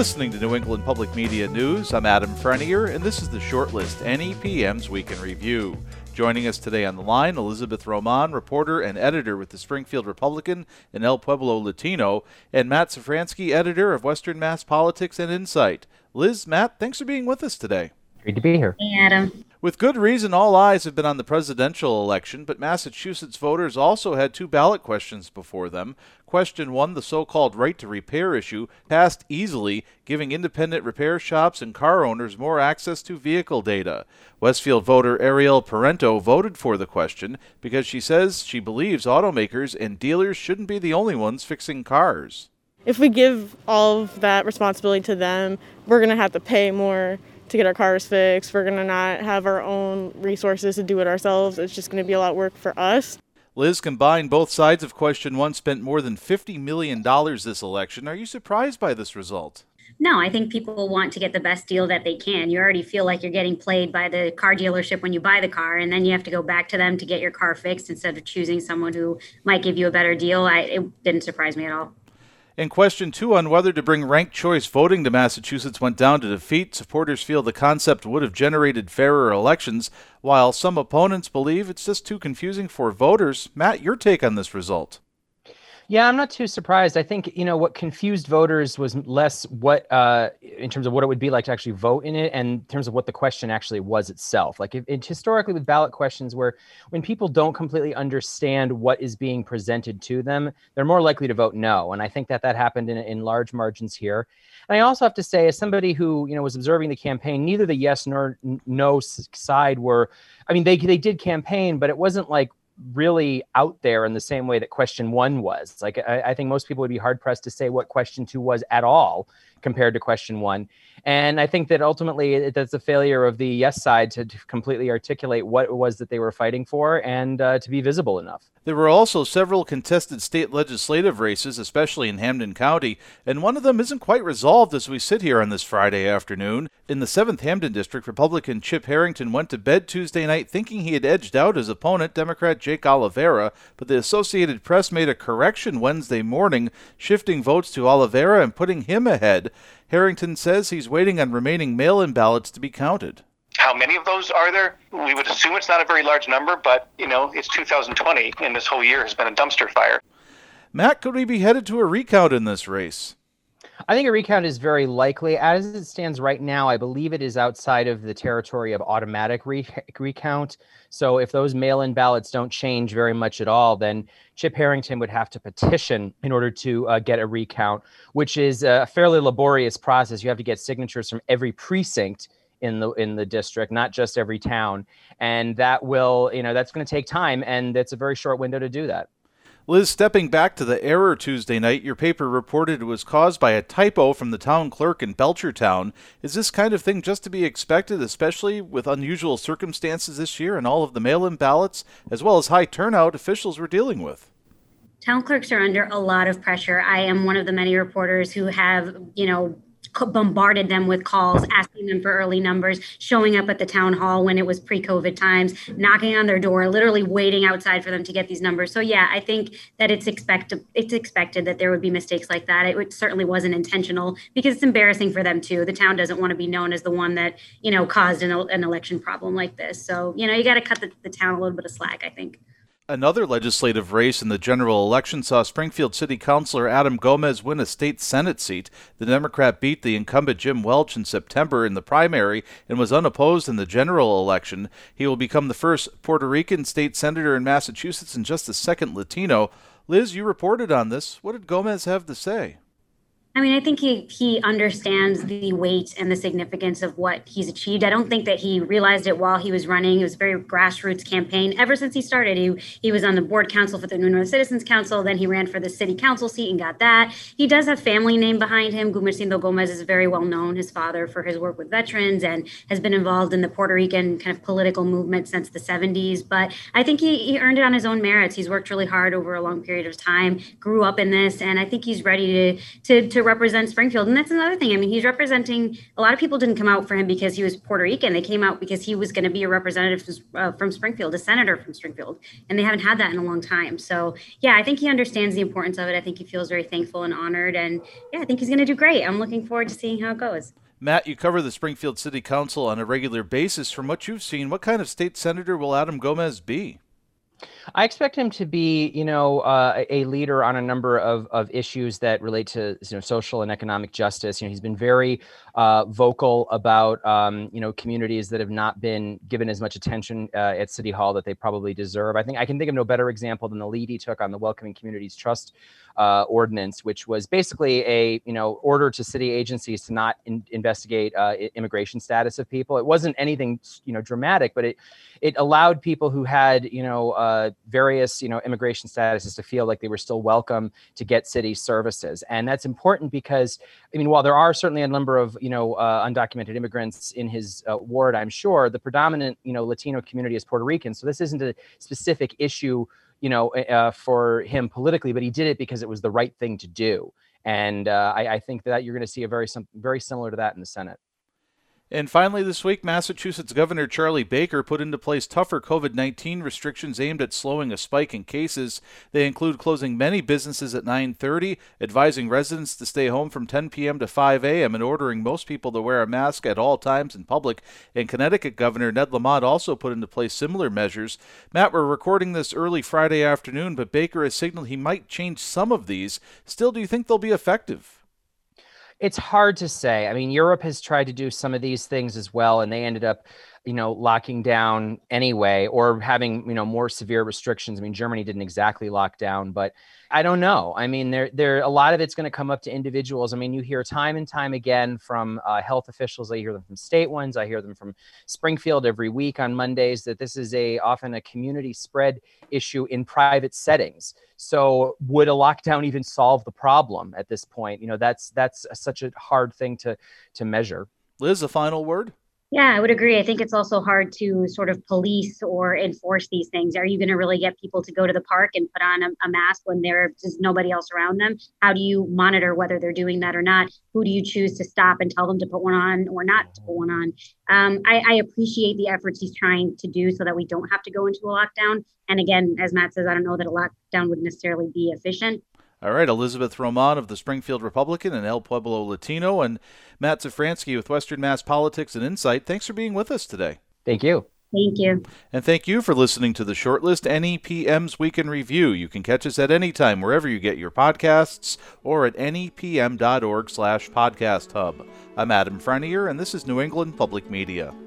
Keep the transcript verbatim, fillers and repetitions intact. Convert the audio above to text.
listening to New England Public Media News. I'm Adam Frenier, and this is the Shortlist, N E P M's Week in Review. Joining us today on the line, Elizabeth Roman, reporter and editor with the Springfield Republican and El Pueblo Latino, and Matt Safransky, editor of Western Mass Politics and Insight. Liz, Matt, thanks for being with us today. Great to be here. Hey, Adam. With good reason, all eyes have been on the presidential election, but Massachusetts voters also had two ballot questions before them. Question one, the so-called right to repair issue, passed easily, giving independent repair shops and car owners more access to vehicle data. Westfield voter Ariel Parento voted for the question because she says she believes automakers and dealers shouldn't be the only ones fixing cars. If we give all of that responsibility to them, we're going to have to pay more to get our cars fixed. We're going to not have our own resources to do it ourselves. It's just going to be a lot of work for us. Liz, combined, both sides of question one spent more than fifty million dollars this election. Are you surprised by this result? No, I think people want to get the best deal that they can. You already feel like you're getting played by the car dealership when you buy the car, and then you have to go back to them to get your car fixed instead of choosing someone who might give you a better deal. I, it didn't surprise me at all. And question two on whether to bring ranked choice voting to Massachusetts went down to defeat. Supporters feel the concept would have generated fairer elections, while some opponents believe it's just too confusing for voters. Matt, your take on this result? Yeah, I'm not too surprised. I think, you know, what confused voters was less what, uh, in terms of what it would be like to actually vote in it, and in terms of what the question actually was itself. Like, if, it, historically with ballot questions, where when people don't completely understand what is being presented to them, they're more likely to vote no. And I think that that happened in, in large margins here. And I also have to say, as somebody who, you know, was observing the campaign, neither the yes nor no side were, I mean, they they did campaign, but it wasn't like really out there in the same way that question one was. Like, I, I think most people would be hard pressed to say what question two was at all compared to question one. And I think that ultimately it, that's a failure of the yes side to, to completely articulate what it was that they were fighting for and uh, to be visible enough. There were also several contested state legislative races, especially in Hampden County, and one of them isn't quite resolved as we sit here on this Friday afternoon. In the seventh Hampden District, Republican Chip Harrington went to bed Tuesday night thinking he had edged out his opponent, Democrat Jake Oliveira, but the Associated Press made a correction Wednesday morning, shifting votes to Oliveira and putting him ahead. Harrington says he's waiting on remaining mail-in ballots to be counted. How many of those are there? We would assume it's not a very large number, but, you know, it's two thousand twenty, and this whole year has been a dumpster fire. Matt, could we be headed to a recount in this race? I think a recount is very likely. As it stands right now, I believe it is outside of the territory of automatic re- recount. So if those mail-in ballots don't change very much at all, then Chip Harrington would have to petition in order to uh, get a recount, which is a fairly laborious process. You have to get signatures from every precinct in the in the district, not just every town. And that will, you know, that's going to take time, and it's a very short window to do that. Liz, stepping back to the error Tuesday night, your paper reported it was caused by a typo from the town clerk in Belchertown. Is this kind of thing just to be expected, especially with unusual circumstances this year and all of the mail-in ballots, as well as high turnout officials were dealing with? Town clerks are under a lot of pressure. I am one of the many reporters who have, you know, bombarded them with calls, asking them for early numbers, showing up at the town hall when it was pre-COVID times, knocking on their door, literally waiting outside for them to get these numbers. So yeah, I think that it's expected it's expected that there would be mistakes like that. It certainly wasn't intentional, because it's embarrassing for them too. The town doesn't want to be known as the one that, you know, caused an, an election problem like this. So, you know, you got to cut the, the town a little bit of slack, I think. Another legislative race in the general election saw Springfield City Councilor Adam Gomez win a state Senate seat. The Democrat beat the incumbent Jim Welch in September in the primary and was unopposed in the general election. He will become the first Puerto Rican state senator in Massachusetts and just the second Latino. Liz, you reported on this. What did Gomez have to say? I mean, I think he he understands the weight and the significance of what he's achieved. I don't think that he realized it while he was running. It was a very grassroots campaign. Ever since he started, he, he was on the board council for the New North Citizens Council. Then he ran for the city council seat and got that. He does have family name behind him. Gumercindo Gomez is very well known, his father, for his work with veterans, and has been involved in the Puerto Rican kind of political movement since the seventies. But I think he, he earned it on his own merits. He's worked really hard over a long period of time, grew up in this, and I think he's ready to to, to represent Springfield. And that's another thing. I mean, he's representing, a lot of people didn't come out for him because he was Puerto Rican. They came out because he was going to be a representative from, uh, from Springfield, a senator from Springfield. And they haven't had that in a long time. So, yeah, I think he understands the importance of it. I think he feels very thankful and honored. And, yeah, I think he's going to do great. I'm looking forward to seeing how it goes. Matt, you cover the Springfield City Council on a regular basis. From what you've seen, what kind of state senator will Adam Gomez be? I expect him to be, you know, uh, a leader on a number of, of issues that relate to, you know, social and economic justice. You know, he's been very uh, vocal about, um, you know, communities that have not been given as much attention uh, at City Hall that they probably deserve. I think I can think of no better example than the lead he took on the Welcoming Communities Trust uh, ordinance, which was basically a, you know, order to city agencies to not in, investigate uh, immigration status of people. It wasn't anything, you know, dramatic, but it it allowed people who had, you know, uh, various, you know, immigration statuses to feel like they were still welcome to get city services. And that's important because, I mean, while there are certainly a number of, you know, uh, undocumented immigrants in his uh, ward, I'm sure the predominant, you know, Latino community is Puerto Rican. So this isn't a specific issue, you know, uh, for him politically, but he did it because it was the right thing to do. And uh, I, I think that you're going to see a very, some, very similar to that in the Senate. And finally this week, Massachusetts Governor Charlie Baker put into place tougher COVID nineteen restrictions aimed at slowing a spike in cases. They include closing many businesses at nine thirty, advising residents to stay home from ten p.m. to five a.m., and ordering most people to wear a mask at all times in public. And Connecticut Governor Ned Lamont also put into place similar measures. Matt, we're recording this early Friday afternoon, but Baker has signaled he might change some of these. Still, do you think they'll be effective? It's hard to say. I mean, Europe has tried to do some of these things as well, and they ended up, you know, locking down anyway, or having, you know, more severe restrictions. I mean, Germany didn't exactly lock down, but I don't know. I mean, there, there, a lot of it's going to come up to individuals. I mean, you hear time and time again from uh, health officials. I hear them from state ones. I hear them from Springfield every week on Mondays that this is a often a community spread issue in private settings. So would a lockdown even solve the problem at this point? You know, that's that's a, such a hard thing to to measure. Liz, a final word? Yeah, I would agree. I think it's also hard to sort of police or enforce these things. Are you going to really get people to go to the park and put on a, a mask when there's just nobody else around them? How do you monitor whether they're doing that or not? Who do you choose to stop and tell them to put one on or not to put one on? Um, I, I appreciate the efforts he's trying to do so that we don't have to go into a lockdown. And again, as Matt says, I don't know that a lockdown would necessarily be efficient. All right, Elizabeth Roman of the Springfield Republican and El Pueblo Latino, and Matt Zafransky with Western Mass Politics and Insight. Thanks for being with us today. Thank you. Thank you. And thank you for listening to the Shortlist N E P M's Week in Review. You can catch us at any time wherever you get your podcasts or at N E P M dot org slash podcast hub. I'm Adam Frenier, and this is New England Public Media.